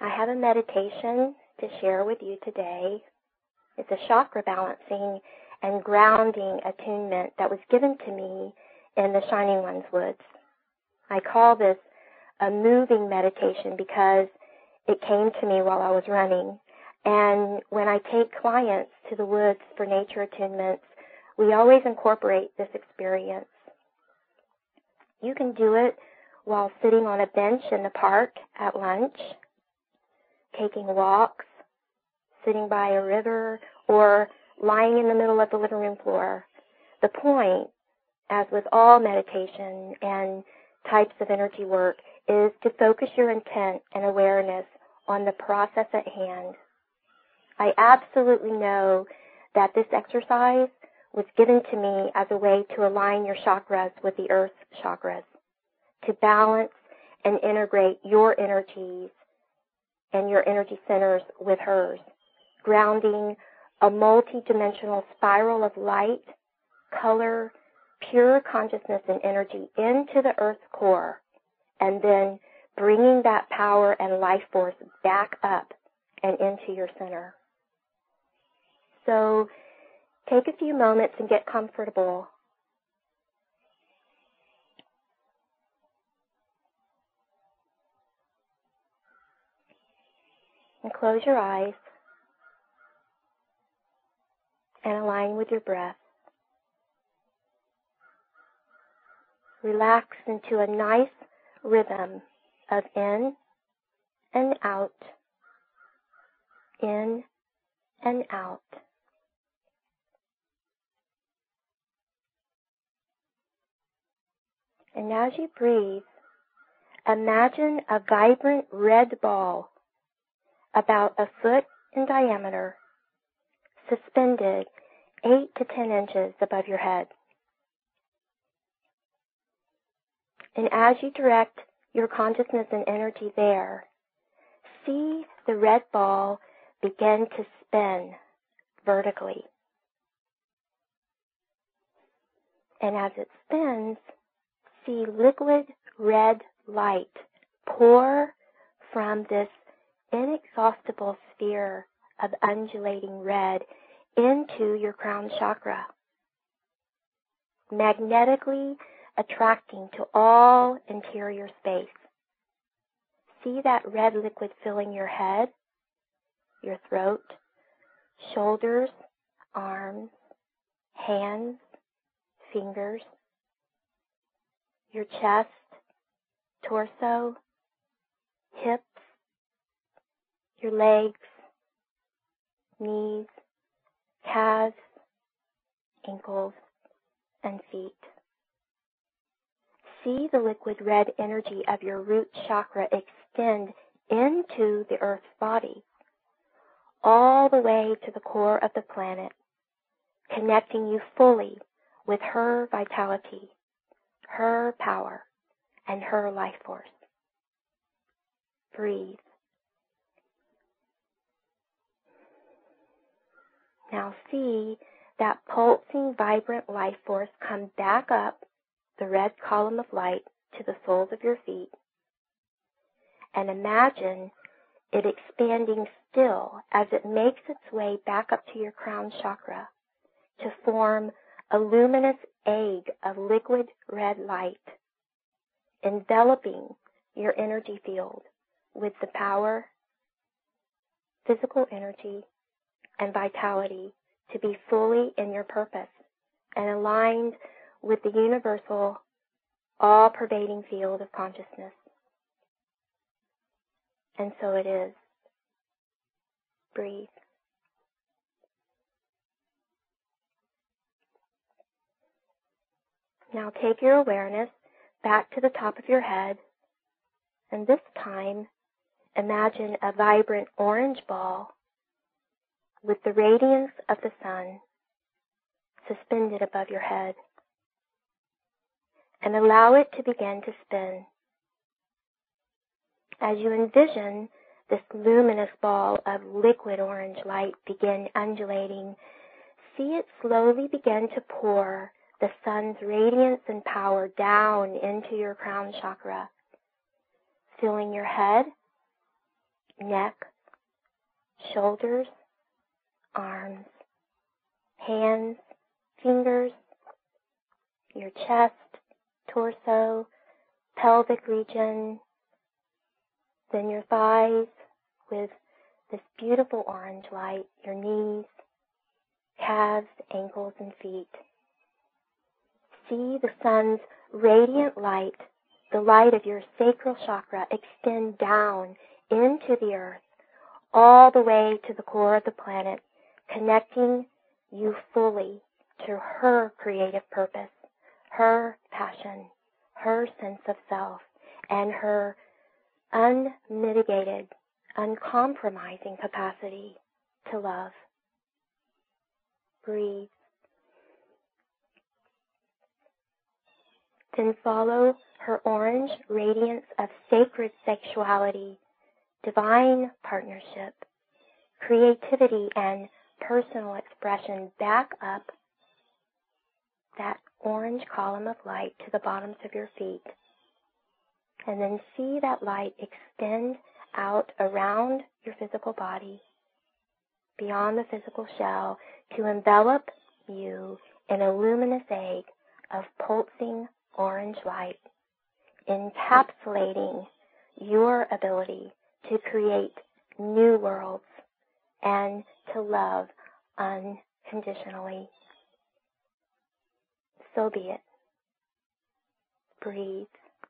I have a meditation to share with you today. It's a chakra balancing and grounding attunement that was given to me in the Shining Ones Woods. I call this a moving meditation because it came to me while I was running. And when I take clients to the woods for nature attunements, we always incorporate this experience. You can do it while sitting on a bench in the park at lunch, taking walks, sitting by a river, or lying in the middle of the living room floor. The point, as with all meditation and types of energy work, is to focus your intent and awareness on the process at hand. I absolutely know that this exercise was given to me as a way to align your chakras with the earth's chakras, to balance and integrate your energies and your energy centers with hers, grounding a multi-dimensional spiral of light, color, pure consciousess and energy into the earth's core, and then bringing that power and life force back up and into your center. So take a few moments and get comfortable. And close your eyes and align with your breath. Relax into a nice rhythm of in and out, in and out. And as you breathe, imagine a vibrant red ball about a foot in diameter, suspended 8 to 10 inches above your head. And as you direct your consciousness and energy there, see the red ball begin to spin vertically. And as it spins, see liquid red light pour from this inexhaustible sphere of undulating red into your crown chakra, magnetically attracting to all interior space. See that red liquid filling your head, your throat, shoulders, arms, hands, fingers, your chest, torso, hips, your legs, knees, calves, ankles, and feet. See the liquid red energy of your root chakra extend into the earth's body, all the way to the core of the planet, connecting you fully with her vitality, her power, and her life force. Breathe. Now see that pulsing, vibrant life force come back up the red column of light to the soles of your feet, and imagine it expanding still as it makes its way back up to your crown chakra to form a luminous egg of liquid red light, enveloping your energy field with the power, physical energy, and vitality to be fully in your purpose and aligned with the universal, all-pervading field of consciousness. And so it is. Breathe. Now take your awareness back to the top of your head, and this time imagine a vibrant orange ball with the radiance of the sun suspended above your head, and allow it to begin to spin. As you envision this luminous ball of liquid orange light begin undulating, see it slowly begin to pour the sun's radiance and power down into your crown chakra, filling your head, neck, shoulders, arms, hands, fingers, your chest, torso, pelvic region, then your thighs with this beautiful orange light, your knees, calves, ankles, and feet. See the sun's radiant light, the light of your sacral chakra, extend down into the earth, all the way to the core of the planet, connecting you fully to her creative purpose, her passion, her sense of self, and her unmitigated, uncompromising capacity to love. Breathe. Then follow her orange radiance of sacred sexuality, divine partnership, creativity, and personal expression back up that orange column of light to the bottoms of your feet. And then see that light extend out around your physical body, beyond the physical shell, to envelop you in a luminous egg of pulsing orange light, encapsulating your ability to create new worlds and to love unconditionally. So be it. Breathe.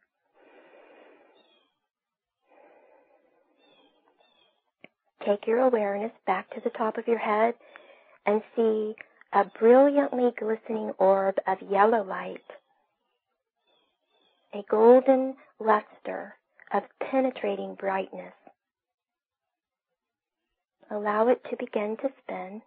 Take your awareness back to the top of your head and see a brilliantly glistening orb of yellow light, a golden luster of penetrating brightness. Allow it to begin to spin,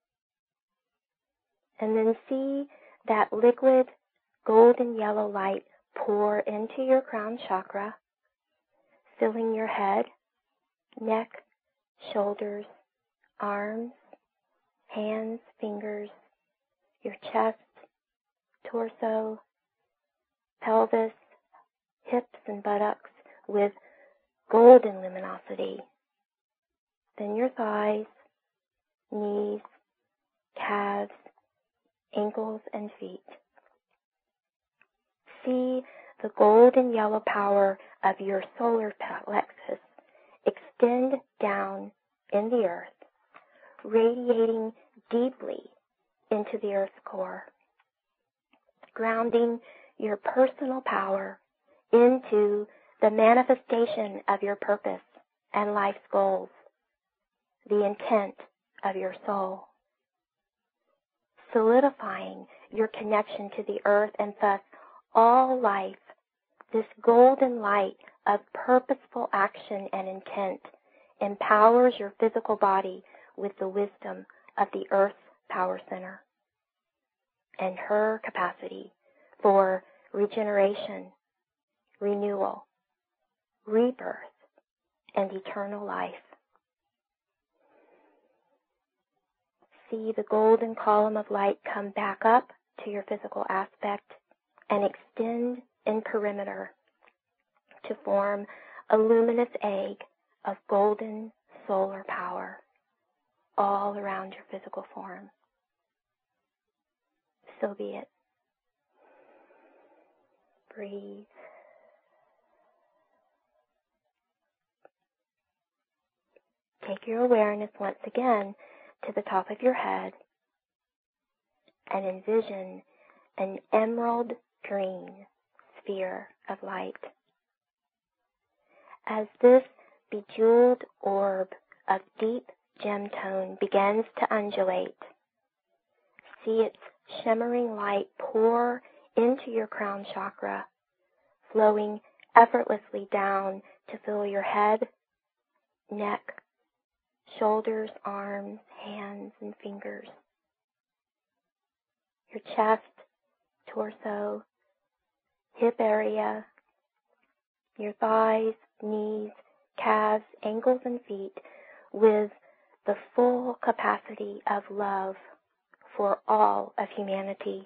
and then see that liquid golden yellow light pour into your crown chakra, filling your head, neck, shoulders, arms, hands, fingers, your chest, torso, pelvis, hips, and buttocks with golden luminosity. Then your thighs, knees, calves, ankles, and feet. See the golden yellow power of your solar plexus extend down in the earth, radiating deeply into the earth's core, grounding your personal power into the manifestation of your purpose and life's goals, the intent of your soul, solidifying your connection to the earth and thus all life. This golden light of purposeful action and intent empowers your physical body with the wisdom of the Earth's power center and her capacity for regeneration, renewal, rebirth, and eternal life. See the golden column of light come back up to your physical aspect and extend in perimeter to form a luminous egg of golden solar power all around your physical form. So be it. Breathe. Take your awareness once again to the top of your head and envision an emerald green sphere of light. As this bejeweled orb of deep gem tone begins to undulate, see its shimmering light pour into your crown chakra, flowing effortlessly down to fill your head, neck, shoulders, arms, hands, and fingers, your chest, torso, hip area, your thighs, knees, calves, ankles, and feet with the full capacity of love for all of humanity.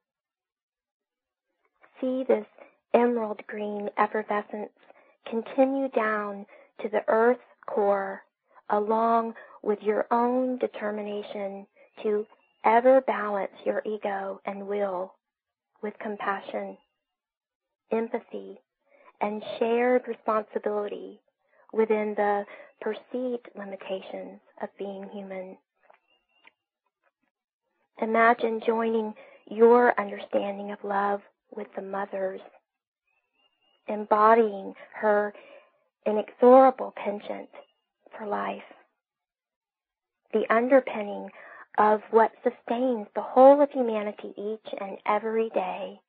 See this emerald green effervescence continue down to the earth's core, along with your own determination to ever balance your ego and will with compassion, empathy, and shared responsibility within the perceived limitations of being human. Imagine joining your understanding of love with the mother's, embodying her inexorable penchant for life, the underpinning of what sustains the whole of humanity each and every day.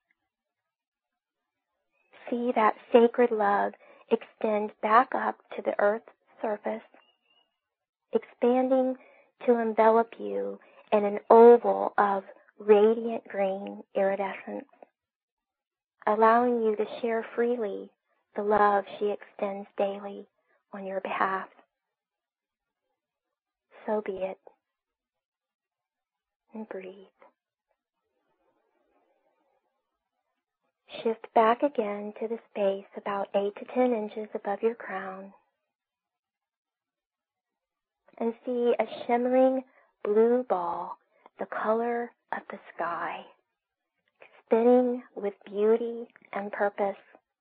See that sacred love extend back up to the earth's surface, expanding to envelop you in an oval of radiant green iridescence, allowing you to share freely the love she extends daily on your behalf. So be it. And breathe. Shift back again to the space about 8 to 10 inches above your crown, and see a shimmering blue ball, the color of the sky, spinning with beauty and purpose.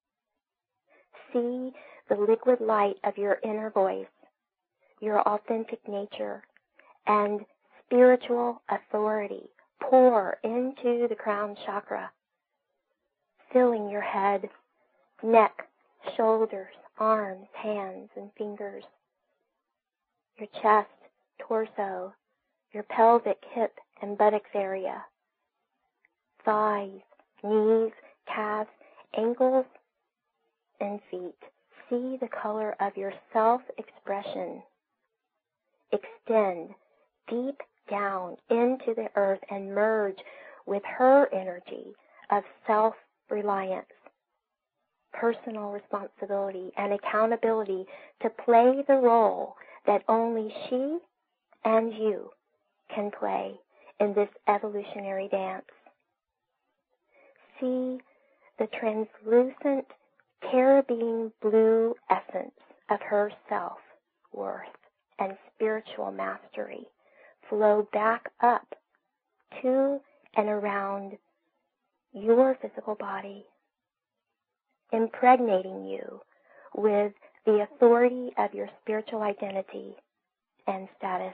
See the liquid light of your inner voice, your authentic nature, and spiritual authority pour into the crown chakra, filling your head, neck, shoulders, arms, hands, and fingers, your chest, torso, your pelvic, hip, and buttocks area, thighs, knees, calves, ankles, and feet. See the color of your self-expression extend deep down into the earth and merge with her energy of self-reliance, personal responsibility, and accountability to play the role that only she and you can play in this evolutionary dance. See the translucent carabine blue essence of her self-worth and spiritual mastery flow back up to and around your physical body, impregnating you with the authority of your spiritual identity and status.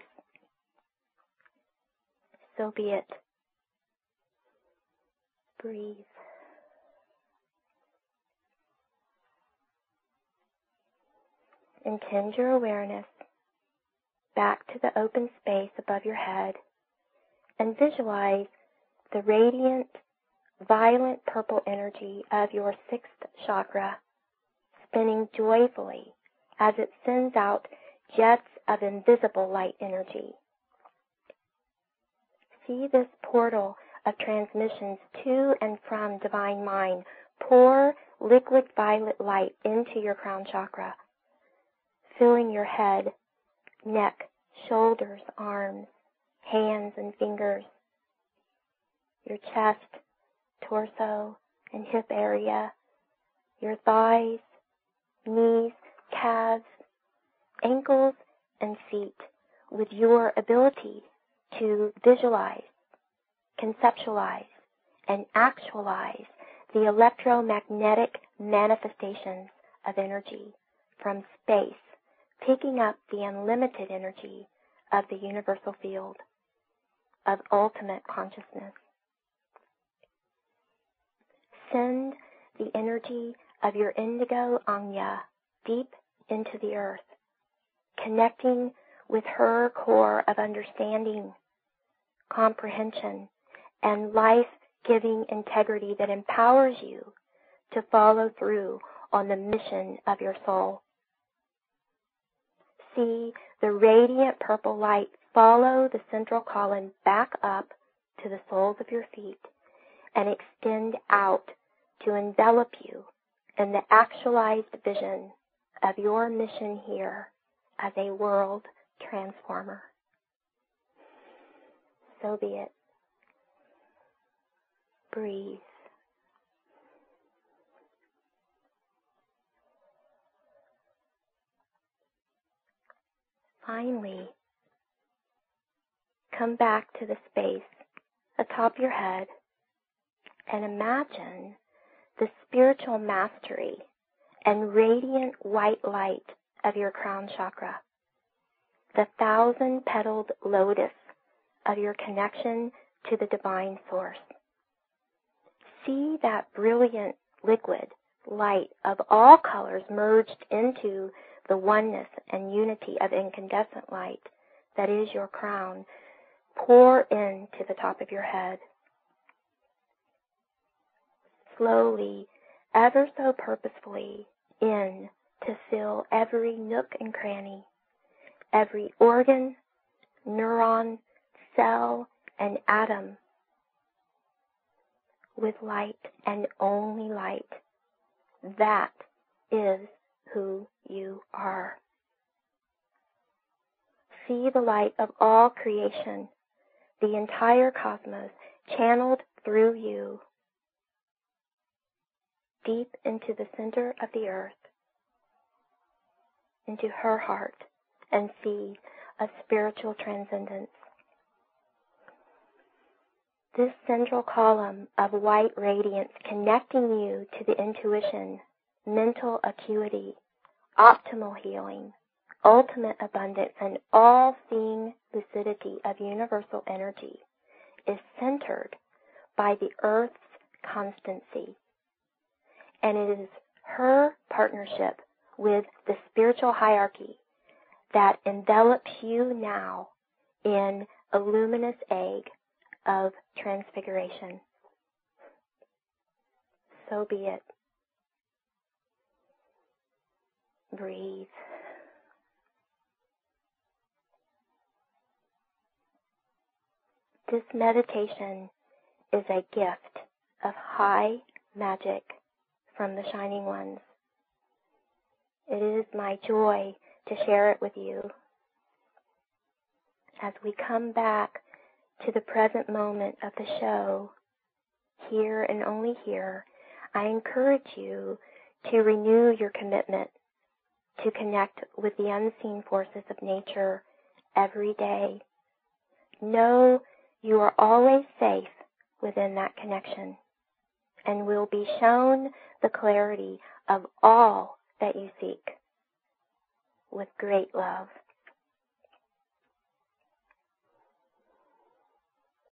So be it. Breathe. And tend your awareness back to the open space above your head and visualize the radiant, violent purple energy of your sixth chakra spinning joyfully as it sends out jets of invisible light energy. See this portal of transmissions to and from Divine Mind pour liquid violet light into your crown chakra, filling your head, neck, shoulders, arms, hands, and fingers, your chest, torso, and hip area, your thighs, knees, calves, ankles, and feet, with your ability to visualize, conceptualize, and actualize the electromagnetic manifestations of energy from space, picking up the unlimited energy of the universal field of ultimate consciousness. Send the energy of your indigo Anya deep into the earth, connecting with her core of understanding, comprehension, and life-giving integrity that empowers you to follow through on the mission of your soul. See the radiant purple light follow the central column back up to the soles of your feet and extend out to envelop you in the actualized vision of your mission here as a world transformer. So be it. Breathe. Finally, come back to the space atop your head and imagine the spiritual mastery and radiant white light of your crown chakra, the 1,000-petaled lotus of your connection to the divine source. See that brilliant liquid light of all colors merged into the oneness and unity of incandescent light that is your crown pour into the top of your head. Slowly, ever so purposefully, in to fill every nook and cranny, every organ, neuron, cell, and atom with light and only light. That is who you are. See the light of all creation, the entire cosmos, channeled through you, deep into the center of the earth, into her heart, and see a spiritual transcendence. This central column of white radiance connecting you to the intuition, mental acuity, optimal healing, ultimate abundance, and all-seeing lucidity of universal energy is centered by the Earth's constancy. And it is her partnership with the spiritual hierarchy that envelops you now in a luminous egg of transfiguration. So be it. Breathe. This meditation is a gift of high magic from the Shining Ones. It is my joy to share it with you. As we come back to the present moment of the show, here and only here, I encourage you to renew your commitment to connect with the unseen forces of nature every day. Know you are always safe within that connection and will be shown the clarity of all that you seek with great love.